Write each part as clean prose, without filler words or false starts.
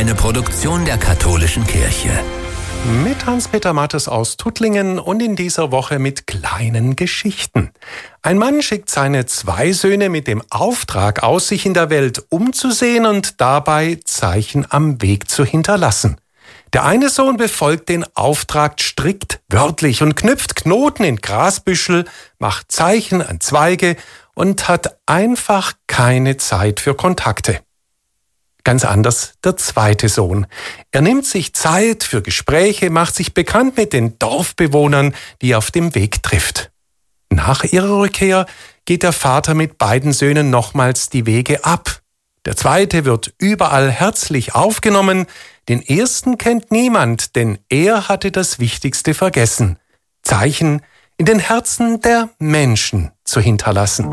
Eine Produktion der Katholischen Kirche. Mit Hans-Peter Mattes aus Tuttlingen und in dieser Woche mit kleinen Geschichten. Ein Mann schickt seine 2 Söhne mit dem Auftrag aus, sich in der Welt umzusehen und dabei Zeichen am Weg zu hinterlassen. Der eine Sohn befolgt den Auftrag strikt wörtlich und knüpft Knoten in Grasbüschel, macht Zeichen an Zweige und hat einfach keine Zeit für Kontakte. Ganz anders der zweite Sohn. Er nimmt sich Zeit für Gespräche, macht sich bekannt mit den Dorfbewohnern, die er auf dem Weg trifft. Nach ihrer Rückkehr geht der Vater mit beiden Söhnen nochmals die Wege ab. Der zweite wird überall herzlich aufgenommen, den ersten kennt niemand, denn er hatte das Wichtigste vergessen: Zeichen in den Herzen der Menschen zu hinterlassen.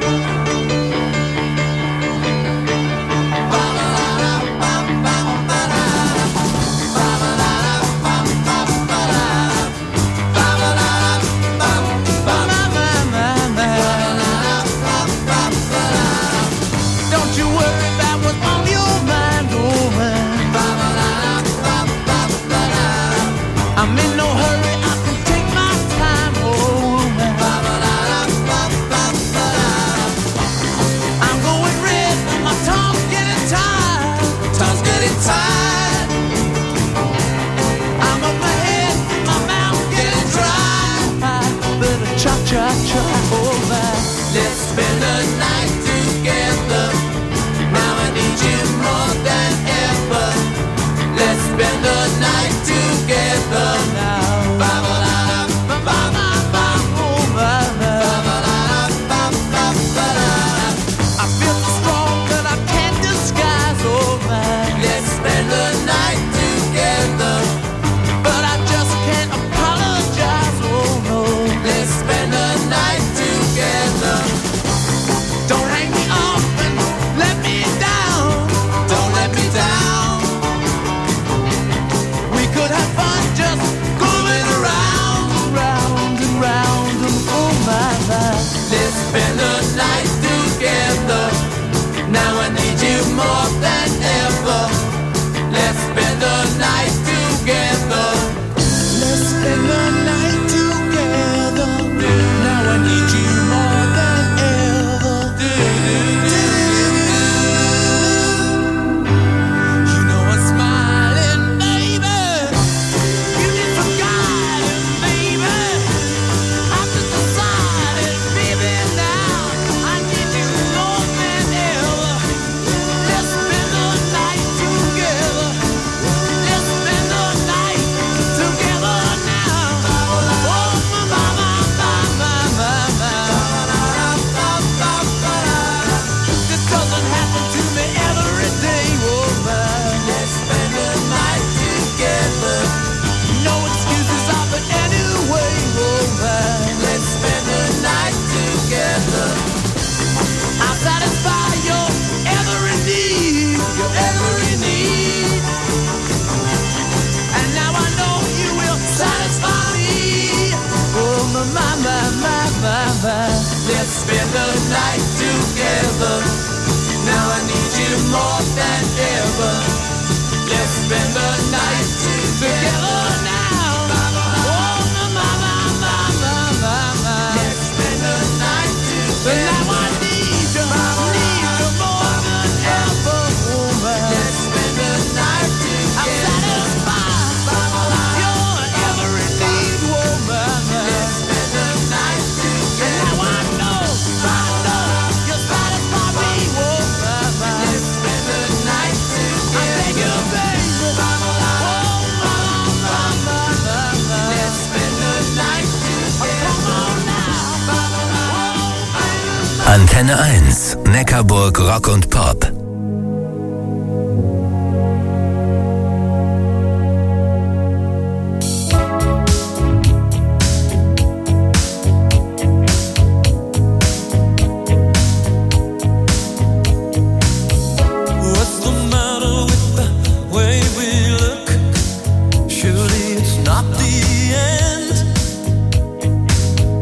Antenne 1, Neckarburg Rock und Pop.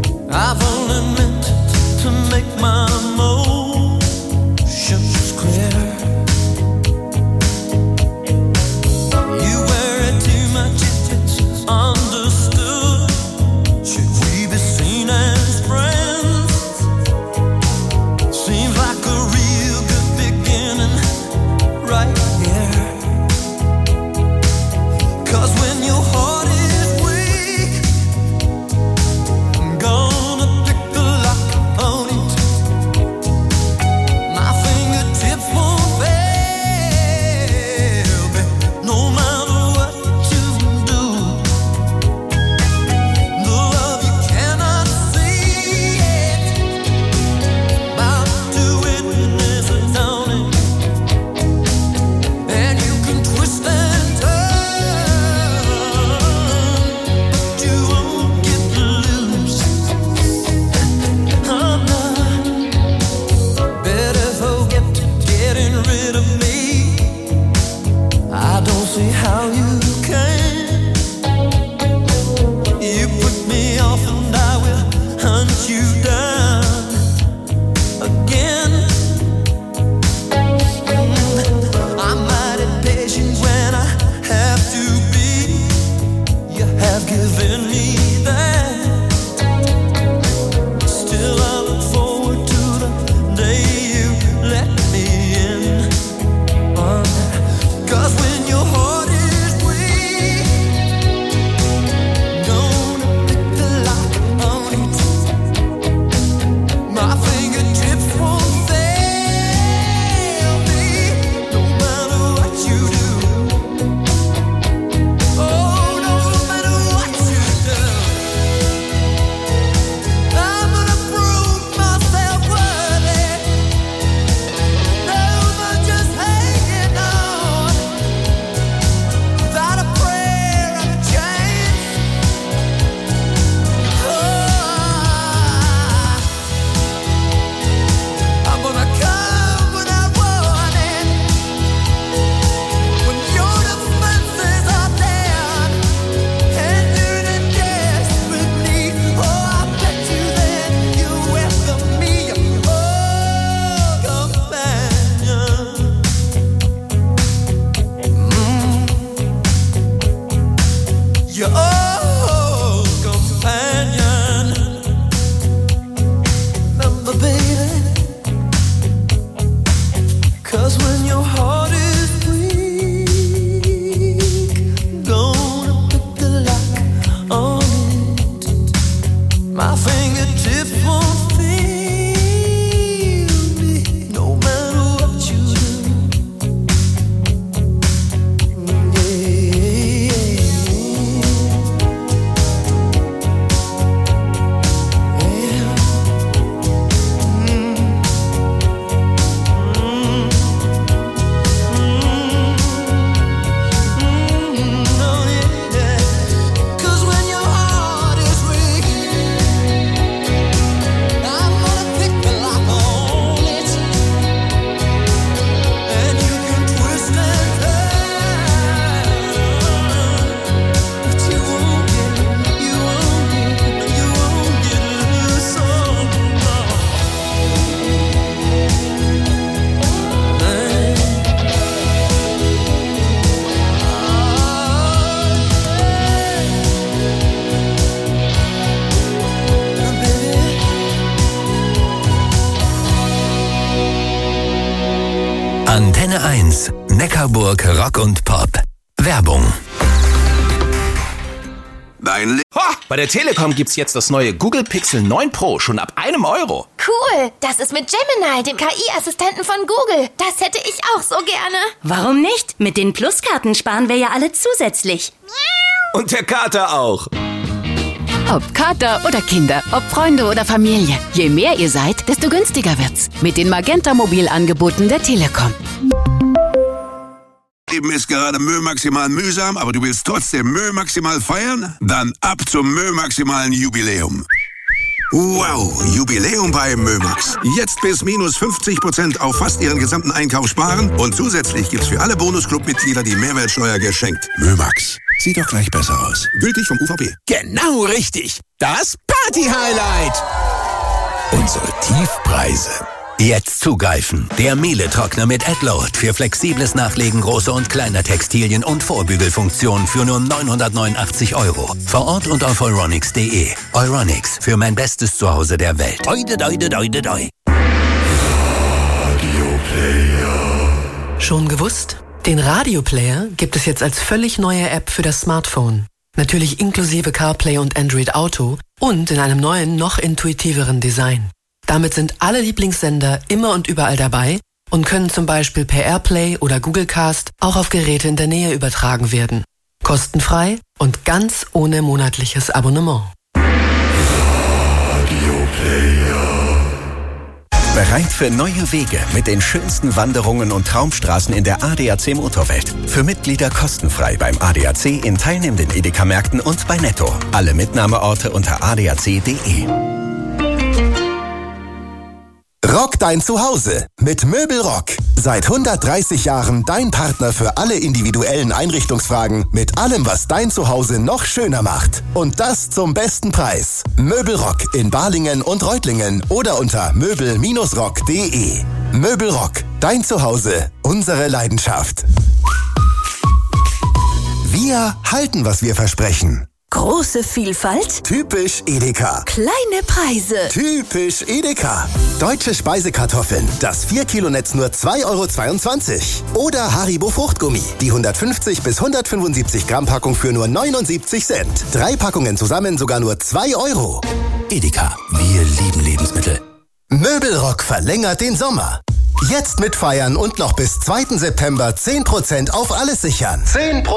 I've only meant to make my emotions clear. hunt you down again. I'm mighty patient when I have to be. You have given me that. Still I look forward to the day you let me in. 'Cause when your heart is weak, gonna pick the lock on it. My fingertips won't fail me, no matter what you do. Oh, no matter what you do. I'm gonna prove myself worthy. Never just hanging on without a prayer and a chance. I'm gonna come when I want it. When your defenses are down and you're in desperate need. Oh, I bet you then you welcome me, oh, companion. Your old companion. Remember, baby, 'cause when your heart is weak, gonna pick the lock on it. My fingertips won't fail me, no matter what you do. Cause when your heart is weak, I'm gonna pick the lock on it. And you can twist and turn, but you won't get loose so long. Antenne 1, Neckarburg Rock und Pop. Werbung. Bei der Telekom gibt's jetzt das neue Google Pixel 9 Pro schon ab €1. Cool, das ist mit Gemini, dem KI-Assistenten von Google. Das hätte ich auch so gerne. Warum nicht? Mit den Pluskarten sparen wir ja alle zusätzlich. Und der Kater auch. Ob Kater oder Kinder, ob Freunde oder Familie. Je mehr ihr seid, desto günstiger wird's. Mit den Magenta-Mobilangeboten der Telekom. Leben ist gerade Müll-Maximal mühsam, aber du willst trotzdem Müll-Maximal feiern? Dann ab zum Müll-Maximalen Jubiläum. Wow, Jubiläum bei Mömax. Jetzt bis minus 50% auf fast ihren gesamten Einkauf sparen und zusätzlich gibt's für alle Bonusclub-Mitglieder die Mehrwertsteuer geschenkt. Mömax. Sieht doch gleich besser aus. Gültig vom UVP. Genau richtig. Das Party-Highlight. Unsere Tiefpreise. Jetzt zugreifen. Der Miele-Trockner mit AdLoad für flexibles Nachlegen großer und kleiner Textilien und Vorbügelfunktion für nur €989. Vor Ort und auf euronics.de. Euronics, für mein bestes Zuhause der Welt. Doi, doi, doi, doi, doi. Schon gewusst? Den Radioplayer gibt es jetzt als völlig neue App für das Smartphone. Natürlich inklusive CarPlay und Android Auto und in einem neuen, noch intuitiveren Design. Damit sind alle Lieblingssender immer und überall dabei und können zum Beispiel per AirPlay oder Google Cast auch auf Geräte in der Nähe übertragen werden. Kostenfrei und ganz ohne monatliches Abonnement. Bereit für neue Wege mit den schönsten Wanderungen und Traumstraßen in der ADAC Motorwelt. Für Mitglieder kostenfrei beim ADAC in teilnehmenden Edeka-Märkten und bei Netto. Alle Mitnahmeorte unter adac.de. Rock dein Zuhause mit Möbelrock. Seit 130 Jahren dein Partner für alle individuellen Einrichtungsfragen mit allem, was dein Zuhause noch schöner macht. Und das zum besten Preis. Möbelrock in Balingen und Reutlingen oder unter möbel-rock.de. Möbelrock, dein Zuhause, unsere Leidenschaft. Wir halten, was wir versprechen. Große Vielfalt? Typisch Edeka. Kleine Preise? Typisch Edeka. Deutsche Speisekartoffeln, das 4-Kilo-Netz nur 2,22 € Oder Haribo Fruchtgummi, die 150 bis 175 Gramm Packung für nur 79 Cent. 3 Packungen zusammen sogar nur 2 €. Edeka, wir lieben Lebensmittel. Möbelrock verlängert den Sommer. Jetzt mitfeiern und noch bis 2. September 10% auf alles sichern. 10%